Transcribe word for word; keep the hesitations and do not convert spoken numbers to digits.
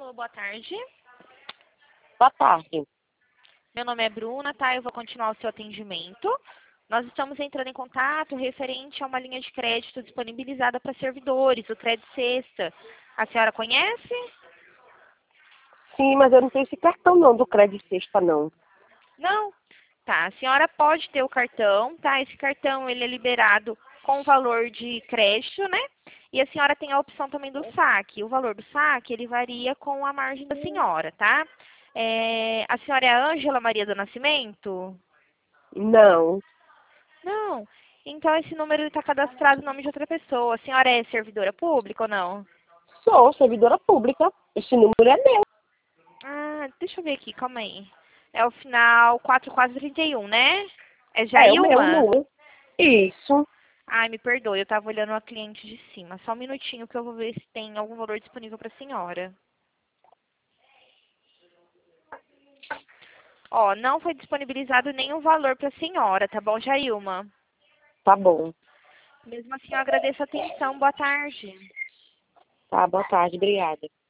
Alô, boa tarde. Boa tarde. Meu nome é Bruna, tá? Eu vou continuar o seu atendimento. Nós estamos entrando em contato referente a uma linha de crédito disponibilizada para servidores, o Crédito Sexta. A senhora conhece? Sim, mas eu não tenho esse cartão não do Crédito Sexta, não. Não? Tá, a senhora pode ter o cartão, tá? Esse cartão, ele é liberado com valor de crédito, né? E a senhora tem a opção também do saque. O valor do saque, ele varia com a margem da senhora, tá? É, a senhora é a Ângela Maria do Nascimento? Não. Não. Então esse número está cadastrado no nome de outra pessoa. A senhora é servidora pública ou não? Sou servidora pública. Esse número é meu. Ah, deixa eu ver aqui, calma aí. É o final quatro quatro trinta e um, né? É É o meu Jailma? número. Isso. Ai, me perdoe, eu estava olhando a cliente de cima. Só um minutinho que eu vou ver se tem algum valor disponível para a senhora. Ó, não foi disponibilizado nenhum valor para a senhora, tá bom, Jailma? Tá bom. Mesmo assim, eu agradeço a atenção. Boa tarde. Tá, boa tarde. Obrigada.